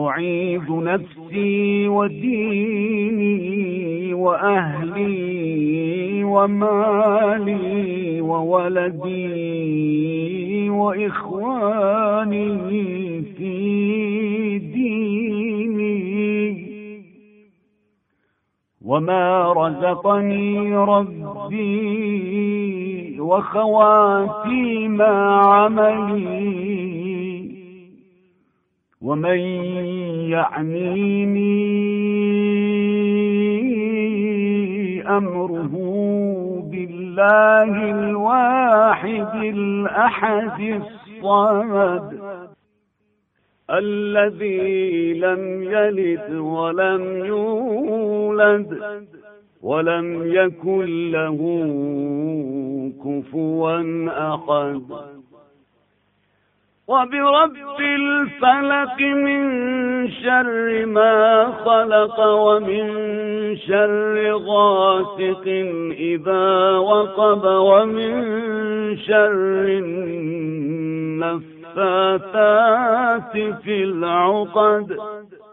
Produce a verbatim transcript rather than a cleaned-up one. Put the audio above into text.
أعيذ نفسي وديني وأهلي ومالي وولدي وإخواني في ديني، وما رزقني ربي وخواتيم عملي، ومن يعنيني أمره بالله الواحد الأحد الصمد الذي لم يلد ولم يولد ولم يكن له كفوا أحد. وبرب الفلق من شر ما خلق، ومن شر غاسق إذا وقب، ومن شر النفاثات في العقد،